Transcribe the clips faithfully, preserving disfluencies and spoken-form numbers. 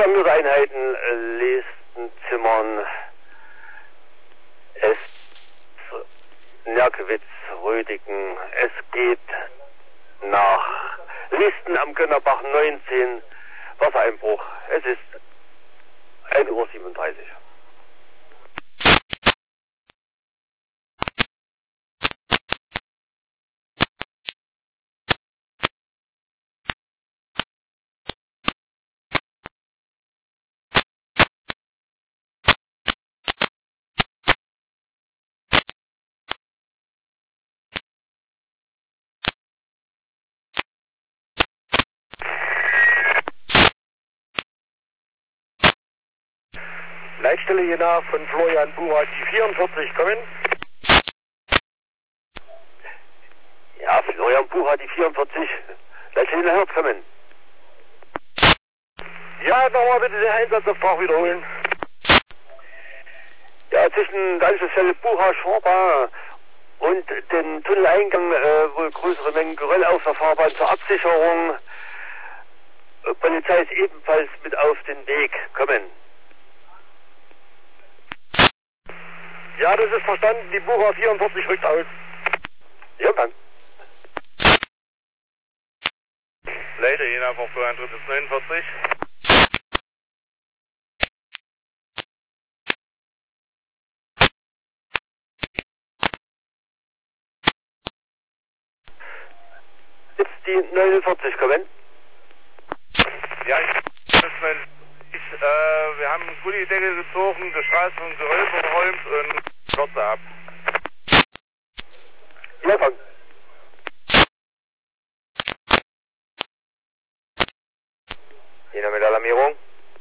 alarmierte Einheiten, äh, Listenzimmern, S, Nerkewitz, Rödigen. Es geht nach Listen am Gönnerbach neunzehn, Wassereinbruch. Es ist ein Uhr siebenunddreißig. Leitstelle Jena von Florian Bucher, die vierundvierzig, kommen. Ja, Florian Bucher, die vierundvierzig. Leitstelle Jena, Herz, kommen. Ja, nochmal bitte den Einsatzauftrag wiederholen. Ja, zwischen der Anschlussstelle Bucher-Schorba und dem Tunneleingang äh, wohl größere Mengen Geröll auf der Fahrbahn zur Absicherung. Äh, Polizei ist ebenfalls mit auf den Weg, kommen. Ja, das ist verstanden. Die Bucher vierundvierzig rückt aus. Ja, dann. Leiter Jena vor Florian Drittes neunundvierzig. Jetzt die neunundvierzig, kommen. Ja, ich, ich, äh, wir haben einen Gullideckel gezogen, die Straße von Geröll verräumt und Kürze ab. Ja, dann. Jena mit Alarmierung.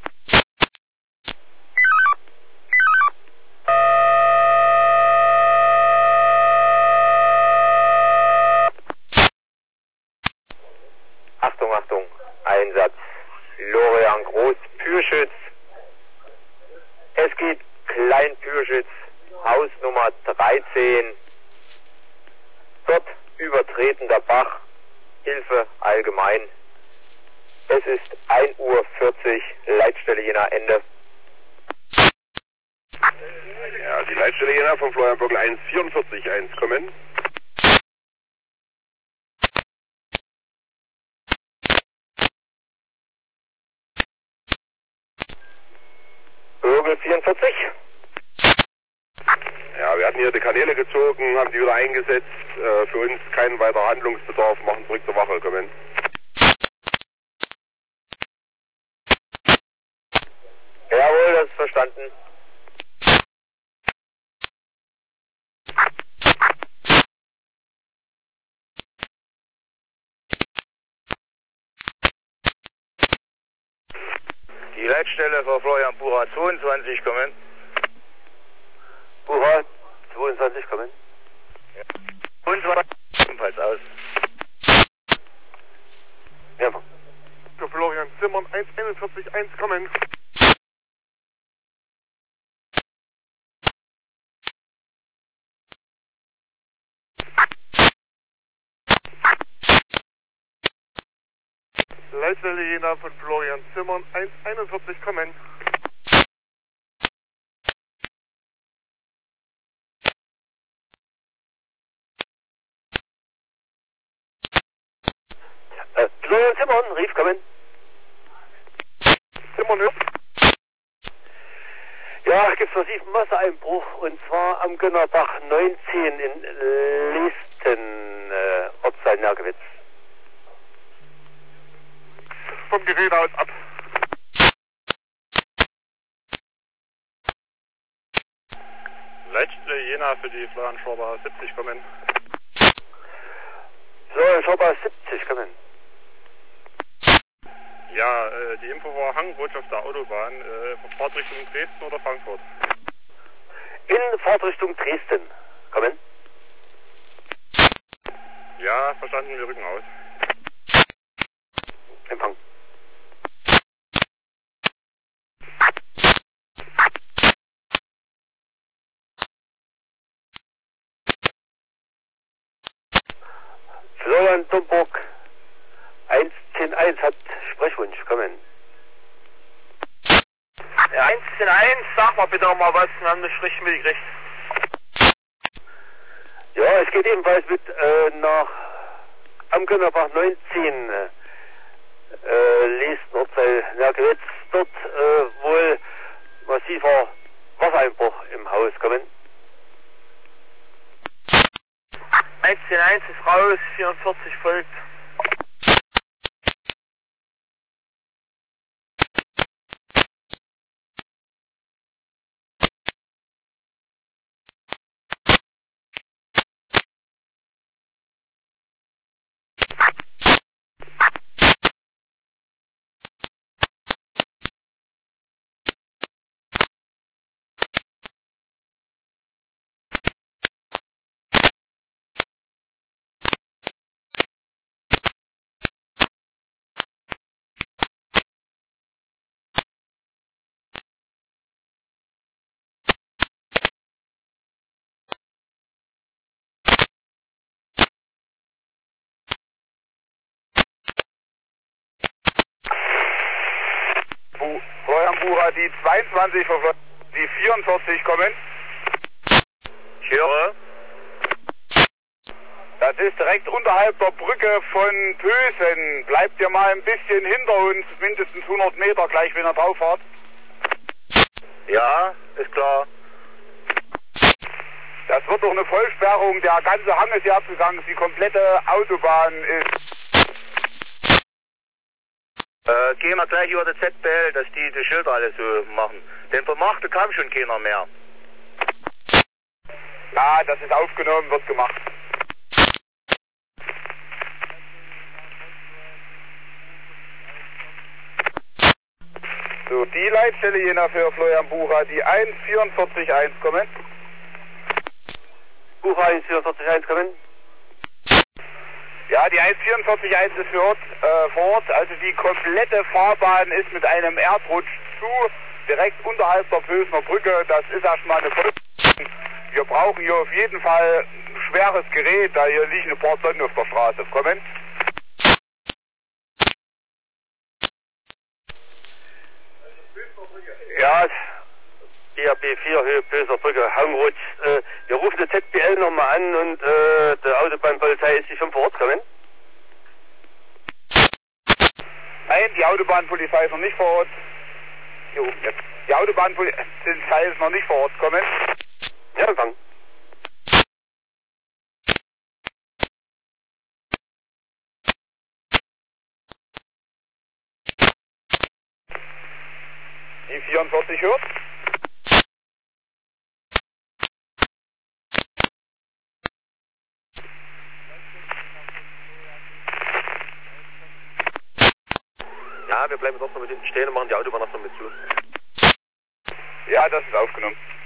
Achtung, Achtung, Einsatz. Lorian Groß, Pürschütz. Es geht Klein Pürschütz, Hausnummer dreizehn. Dort übertretender Bach, Hilfe allgemein. Es ist ein Uhr vierzig, Leitstelle Jena, Ende. Ja, die Leitstelle Jena von Florian Böckel eins vierundvierzig eins, kommen. Bögel vierundvierzig. Ja, wir hatten hier die Kanäle gezogen, haben die wieder eingesetzt. Äh, für uns kein weiterer Handlungsbedarf, machen zurück zur Wache, kommen. Jawohl, das ist verstanden. Die Leitstelle für Florian Bucher zweiundzwanzig, kommen. Bucher zweiundzwanzig, kommen. Ja. Und zwar ebenfalls aus. Ja. Für Florian Zimmern eins einundvierzig eins, kommen. Leitstelle Jena von Florian Zimmern eins einundvierzig, kommen. Äh, Florian Zimmern, rief, kommen. Zimmern hört. Ja, gibt massiven Wassereinbruch und zwar am Gönnerbach neunzehn in Listen, äh, Ortsteil Nerkewitz. Vom Gerät aus ab. Leitstelle Jena für die Florian Schorba siebzig, kommen. Florian Schorba siebzig, kommen. Ja, äh, die Info war Hangrutsch auf der Autobahn, äh, Fahrtrichtung Dresden oder Frankfurt? In Fahrtrichtung Dresden, kommen. Ja, verstanden, wir rücken aus. Empfang. Florian Domburg eins zehn eins hat Sprechwunsch, kommen. Ja, eins zehn eins, sag mal bitte nochmal was, wir haben nicht richtig mitgekriegt. Ja, es geht ebenfalls mit äh, nach Amkönnerbach neunzehn, äh, Lesten Ortsteil Nergewitz, dort äh, wohl massiver Wassereinbruch im Haus kommen. eins zehn eins ist raus, vierundvierzig folgt. Florian Bucher, die zweiundzwanzig, die vierundvierzig kommen. Ich höre. Das ist direkt unterhalb der Brücke von Pösen. Bleibt ihr mal ein bisschen hinter uns, mindestens hundert Meter, gleich wenn ihr drauf fahrt. Ja, ist klar. Das wird doch eine Vollsperrung, der ganze Hang ist hier abgegangen, die komplette Autobahn ist... Äh, gehen wir gleich über die Z B L, dass die die Schilder alle so machen. Denn Vermachte kam schon keiner mehr. Ja, das ist aufgenommen, wird gemacht. So, die Leitstelle jener für Florian Bucher, die eins vierundvierzig eins kommen. Bucher eins vierundvierzig eins kommen. Ja, die eins vierundvierzig eins ist für Ort, äh, vor Ort, also die komplette Fahrbahn ist mit einem Erdrutsch zu, direkt unterhalb der Pösener Brücke, das ist erstmal eine Vollsperrung. Wir brauchen hier auf jeden Fall ein schweres Gerät, da hier liegen ein paar Tonnen auf der Straße. Kommen. Ja, B R B vier, Höhe Pösener Brücke, Hangrutsch. Äh, wir rufen die Z B L nochmal an und äh, die Autobahnpolizei ist die schon vor Ort kommen. Nein, die Autobahnpolizei ist noch nicht vor Ort. Jo, jetzt. Die Autobahnpolizei ist noch nicht vor Ort. Kommen. Ja, Empfang. Die vierundvierzig hört. Ja, wir bleiben jetzt noch mit hinten stehen und machen die Autobahn noch mit zu. Ja, das ist aufgenommen.